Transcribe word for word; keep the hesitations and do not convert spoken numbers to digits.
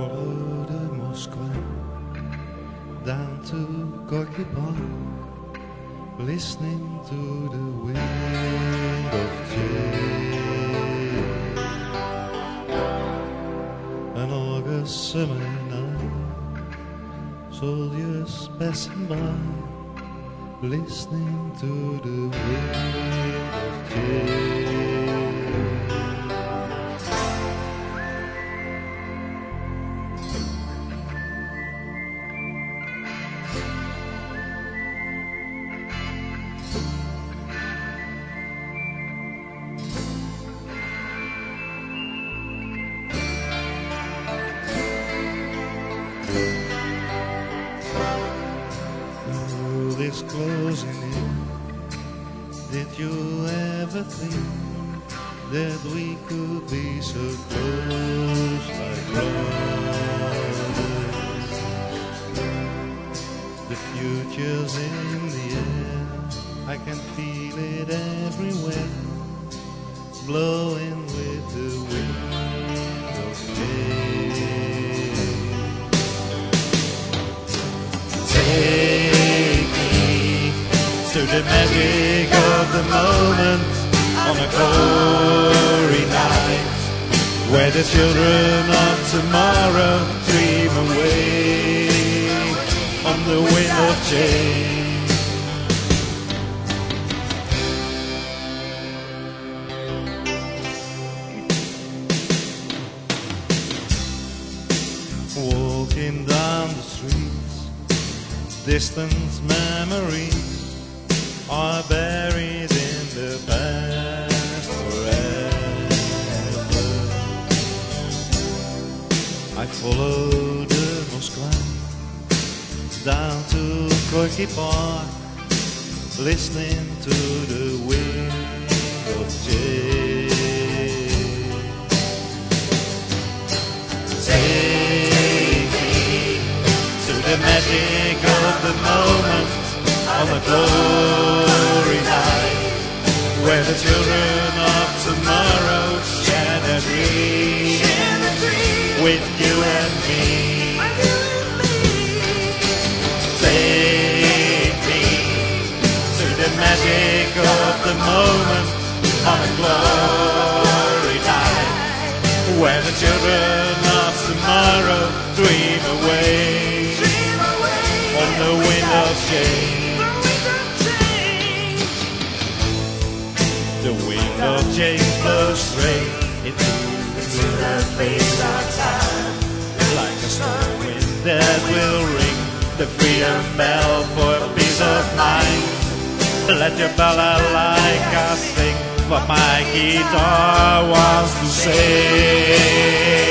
followed to Moscow, down to Gorky Park, listening to the wind of change. An August summer night, soldiers passing by, listening to the wind of change. Is closing in. Did you ever think that we could be so close like brothers? The future's in the air, I can feel it everywhere, blowing with the wind of change. Take to the magic of the moment on a glory night, where the children of tomorrow dream away on the wind of change. Walking down the streets, distant memories are buried in the past forever. I followed the Moskva down to Gorky Park, listening to the wind of change. Take me to the magic of the moment on a glory night, where the children of tomorrow share their dreams with you and me. Take me to the magic of the moment on a glory night, where the children of tomorrow dream away on the wind of change. The wind of change blows straight into the face of time, like a storm wind that will ring the freedom bell for peace of mind. Let your balalaika sing what my guitar wants to say.